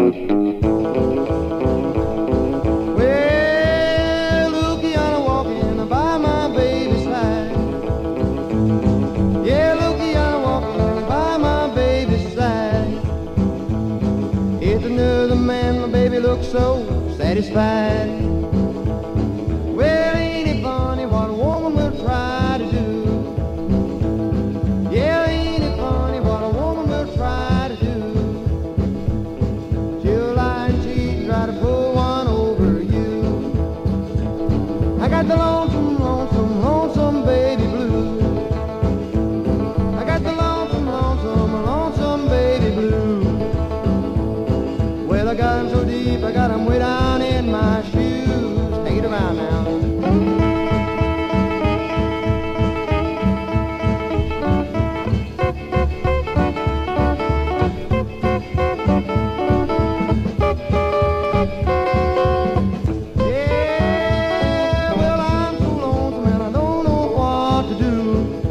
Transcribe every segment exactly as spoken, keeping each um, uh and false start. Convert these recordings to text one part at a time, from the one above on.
Well, Luciana walking by my baby's side. Yeah, Luciana walking by my baby's side. It's another man, my baby looks so satisfied. Well, ain't it funny what a woman will try to do? Yeah, ain't it funny what a woman will try to do? She'll lie and cheat, try to pull one over you. I got the lonesome, lonesome, lonesome baby blues. I got the lonesome, lonesome, lonesome baby blues. Well, I got 'em so deep, I got 'em way down in my shoes. Take it around now. Yeah, well, I'm so lonesome and I don't know what to do.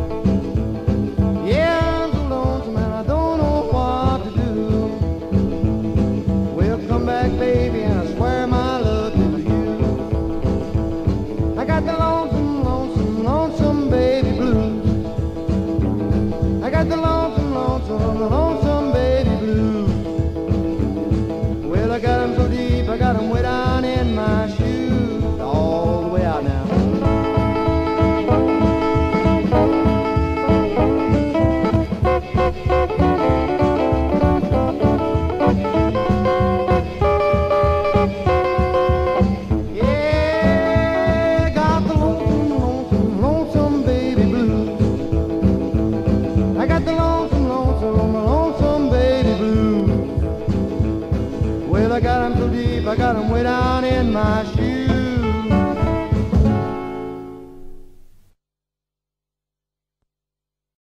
Yeah, I'm so lonesome and I don't know what to do. Well, come back, baby, and I swear my love to you. I got the lonesome, lonesome, lonesome baby blues. I got the lonesome, lonesome, lonesome baby blues. Well, I got 'em so deep, I got 'em way down in my shoes, all the way out now. Yeah, got the lonesome, lonesome, lonesome baby blues. I got the lonesome, lonesome, lonesome baby blues. Well, I got 'em so deep, I got 'em way down in my shoes.